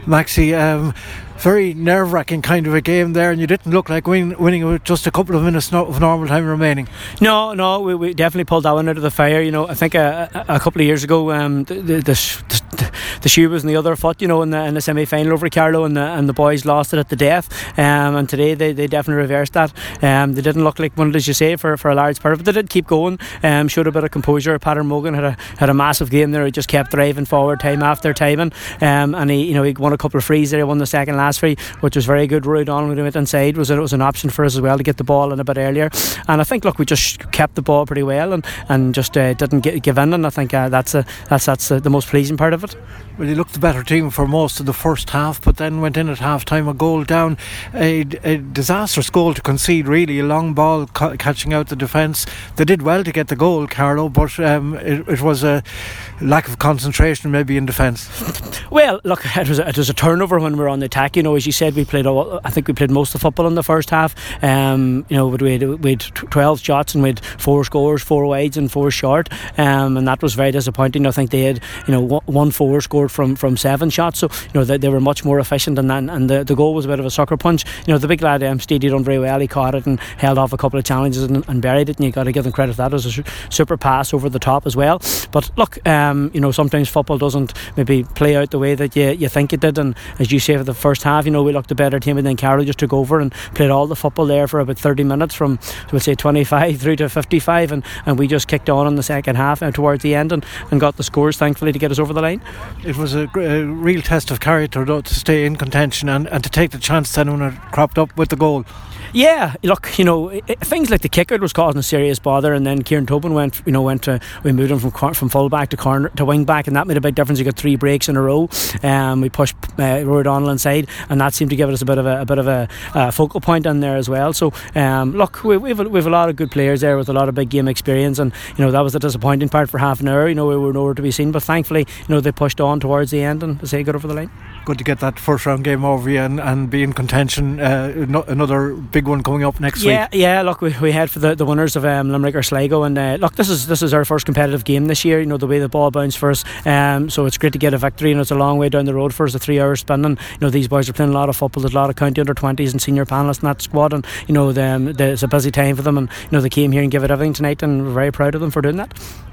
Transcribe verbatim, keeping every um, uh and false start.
Maxie, um, very nerve-wracking kind of a game there, and you didn't look like win- winning with just a couple of minutes no- of normal time remaining. No, no, we, we definitely pulled that one out of the fire. You know, I think a, a, a couple of years ago, um, the, the, the, the, the shoe was in the other foot. You know, in the in the semi-final over Carlow, and the and the boys lost it at the death. Um, and today they, they definitely reversed that. Um, they didn't look like one, as you say, for, for a large part, but they did keep going. Um, showed a bit of composure. Pattern Morgan had a had a massive game there. He just kept driving forward time after time, and um, and he you know he won a couple of frees there. He won the second last free, which was very good. Roy Donald when he went inside was it was an option for us as well to get the ball in a bit earlier. And I think look, we just kept the ball pretty well and and just uh, didn't get, give in. And I think uh, that's a, that's that's uh, the most pleasing part of it. Well, you looked the better team for most of the first half, but then went in at half time a goal down, a, a disastrous goal to concede, really, a long ball ca- catching out the defence. They did well to get the goal, Carlow, but um, it, it was a lack of concentration maybe in defence. Well, look, it was a, it was a turnover when we were on the attack. You know, as you said, we played all, I think we played most of the football in the first half. Um, you know, we had, we had twelve shots and we had four scores, four wides and four short, um, and that was very disappointing. I think they had, you know, one four scored from, from seven shots, so you know they, they were much more efficient than that, and the, the goal was a bit of a sucker punch. You know, the big lad um, Steedy done very well. He caught it and held off a couple of challenges and, and buried it, and you got to give them credit for that. It was a super pass over the top as well. But look, um, you know, sometimes football doesn't maybe play out the way that you, you think it did, and as you say, for the first half, you know, we looked a better team, and then Carlow just took over and played all the football there for about thirty minutes, from we'll say twenty-five through to fifty-five, and, and we just kicked on in the second half uh, towards the end and, and got the scores thankfully to get us over the line. It was a, a real test of character though, to stay in contention and, and to take the chance then when it cropped up with the goal. Yeah, look, you know, it, things like the kick out was causing serious bother, and then Kieran Tobin went, you know, went to we moved him from from full back to corner to wing back, and that made a big difference. He got three breaks in a row. Um, we pushed uh, Roy Donald inside, and that seemed to give us a bit of a, a bit of a, a focal point in there as well. So, um, look, we, we've a, we've a lot of good players there with a lot of big game experience, and you know that was the disappointing part for half an hour. You know, we were nowhere to be seen, but thankfully, you know, they pushed on towards the end and as they got over the line. Good to get that first round game over you and, and be in contention. Uh, no, another big one coming up next yeah, week. Yeah, look, we, we head for the, the winners of um, Limerick or Sligo, and uh, look, this is this is our first competitive game this year. You know, the way the ball bounced for us, um, so it's great to get a victory, and it's a long way down the road for us, a three hour spinning. You know, these boys are playing a lot of football. There's a lot of county under twenties and senior panellists in that squad, and you know, the, the, it's a busy time for them, and you know, they came here and gave it everything tonight, and we're very proud of them for doing that.